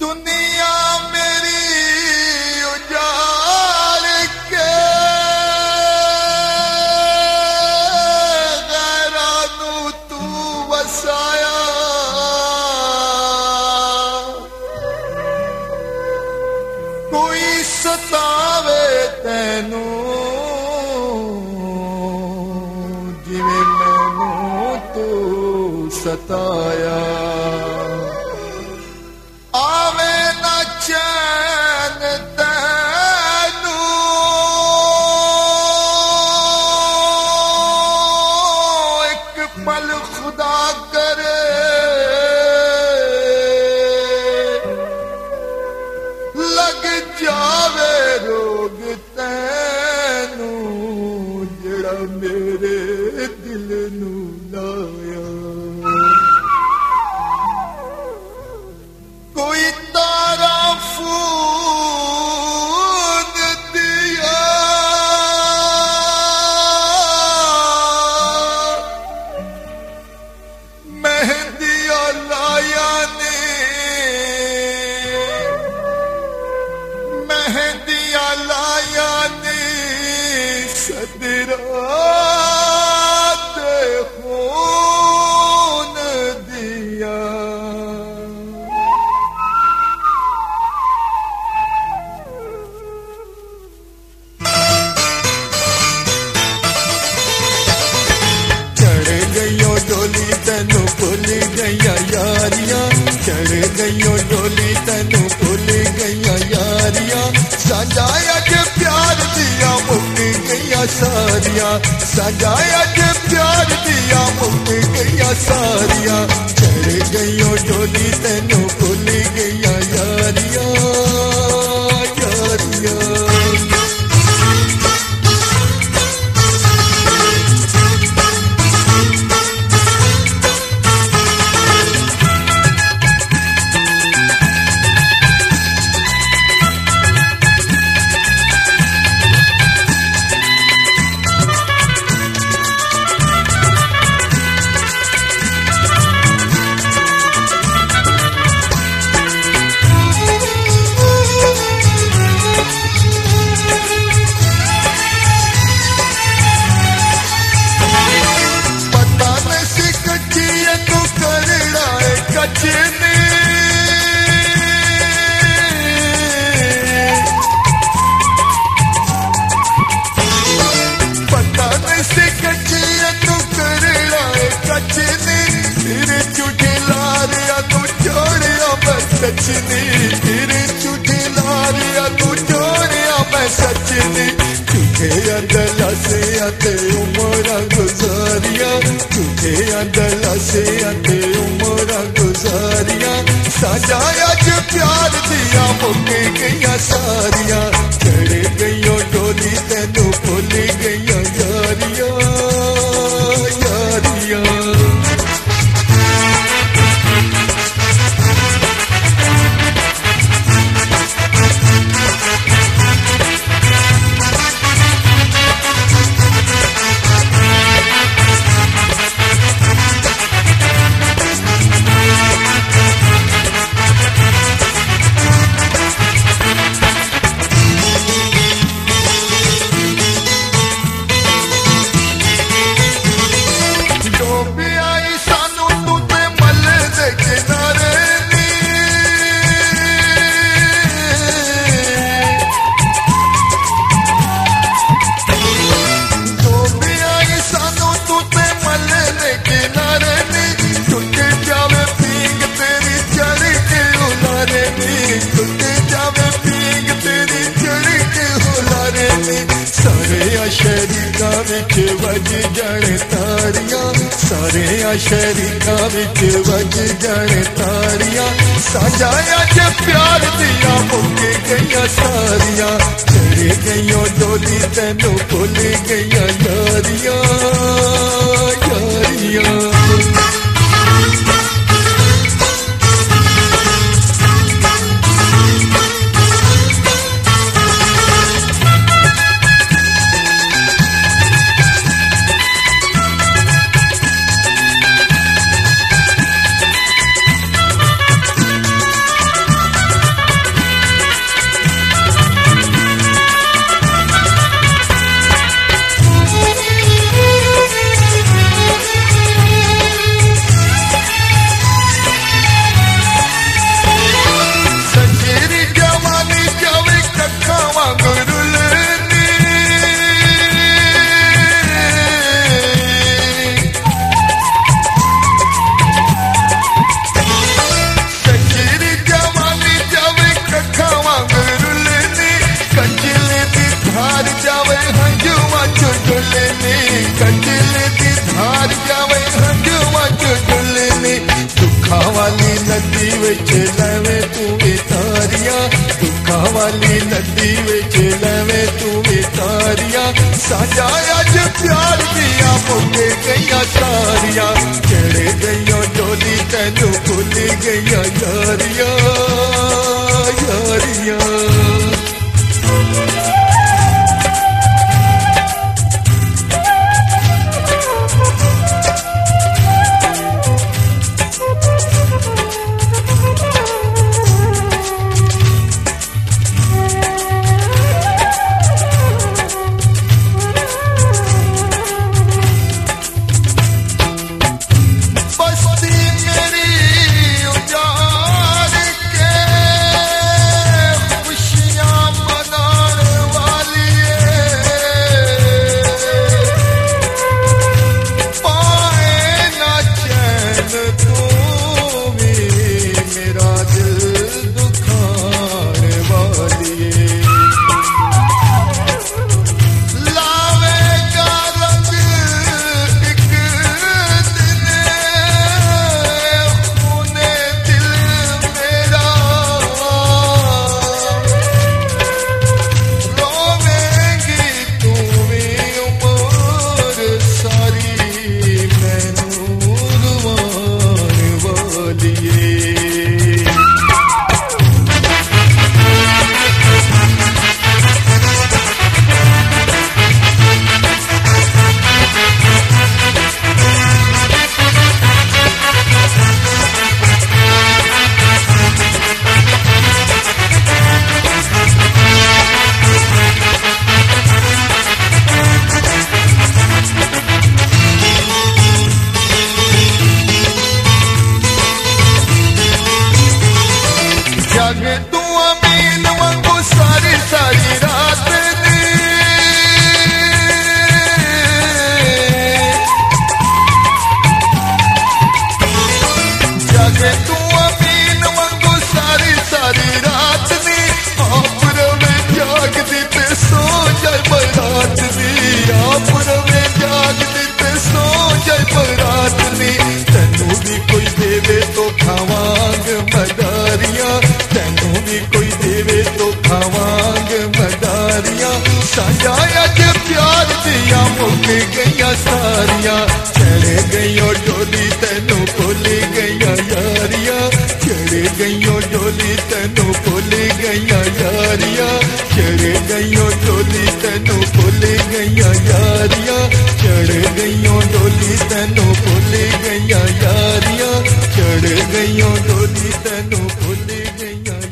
दुनिया मेरी उजाड़ के गैरां नू तू वसाया, कोई सतावे तैनू जिवें मैनू तू सताया। आवे ना चैन तैनू एक पल खुदा करे, लग जावे रोग तैनू जड़ा मेरे दिल नू लाया। कोई तारा फून दिया मेहंदिया लाया ने, मेहंदिया लाया ने सदरा दे खून दिया। डोली तैनू भुल गईया यारियां, चढ़ गईयो डोली तैनू भुल गईया यारियां। सजाया जे प्यार दिया मुक गईया सारियां, सजाया जे प्यार दिया मुक गईया सारियां। चढ़ गईयो डोली तैनू भुल गईया यारियां यारियां। सचनी तेरे झूठे लारिया तू जोड़िया मैं सचनी, झूठे अंदला से आते उमरा गुजारिया, झूठे अंदला से आते उमरा गुजारिया। सजाया जो प्यार दिया मुके गईया सारिया, चढ़ गईयो डोली तैनू भुल गईया यारिया यारिया। शरीका विच वज जाने तारियां, सारे शरीका विच वज जाने तारियां। सजाया जे प्यार दिया मुके गईया सारियां, चढ़ गईयो डोली तैनू भुल गईया यारियां यारियां। लवे तू वितारिया, दुखा वाली नदी विच लवे तू वितारिया। साझा अज प्यार दिया मुके गईया सारिया, चढ़े गईया डोली तैनू भुल गईया यारिया यारिया। तू अमीन वांगू सारी सारी रात दी, जागे तू अमीन वांगू सारी सारी रात दी। आप रवे जाग दी ते सो जाए बरात दी, आप रवे जाग दी ते सो जाए बरात दी। तैनू भी कोई देवे तो खावांग मदारियां, तैनू भी कोई देवे तो खावांग मदारियां। साझा अज प्यार दिया मुक गईया सारिया, चढ़े गईयो डोली तैनू भुल गईया यारिया, चढ़े गईयो डोली तैनू भुल गईया यारिया, चढ़े गईयो डोली तैनू भुल गईया यारिया, चढ़े गईयो डोली तैनू भुल गईया यारिया, चढ़ गईयो डोली तैनू भुल गईया।